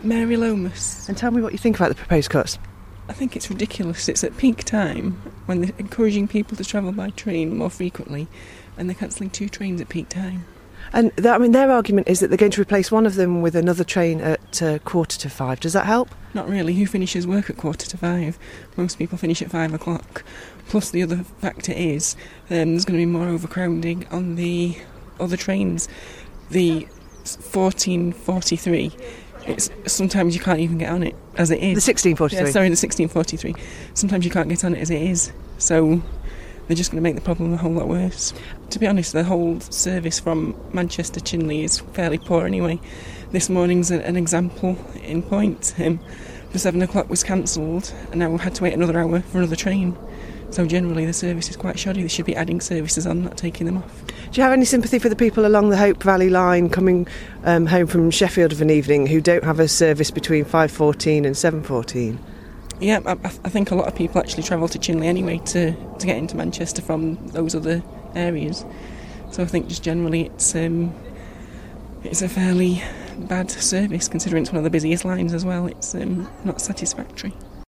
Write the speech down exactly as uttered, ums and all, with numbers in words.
Mary Lomas. And tell me what you think about the proposed cuts. I think it's ridiculous. It's at peak time when they're encouraging people to travel by train more frequently, and they're cancelling two trains at peak time. And that, I mean, their argument is that they're going to replace one of them with another train at uh, quarter to five. Does that help? Not really. Who finishes work at quarter to five? Most people finish at five o'clock. Plus the other factor is um, there's going to be more overcrowding on the other trains. The fourteen forty-three, it's, sometimes you can't even get on it as it is. The sixteen forty-three? Yeah, sorry, the sixteen forty-three. Sometimes you can't get on it as it is. So they're just going to make the problem a whole lot worse. To be honest, the whole service from Manchester Chinley is fairly poor anyway. This morning's an example in point. Um, the seven o'clock was cancelled, and now we've had to wait another hour for another train. So generally the service is quite shoddy. They should be adding services on, not taking them off. Do you have any sympathy for the people along the Hope Valley line coming um, home from Sheffield of an evening who don't have a service between five fourteen and seven fourteen? Yeah, I, I think a lot of people actually travel to Chinley anyway to, to get into Manchester from those other areas. So I think just generally it's um, it's a fairly bad service, considering it's one of the busiest lines as well. It's um, not satisfactory.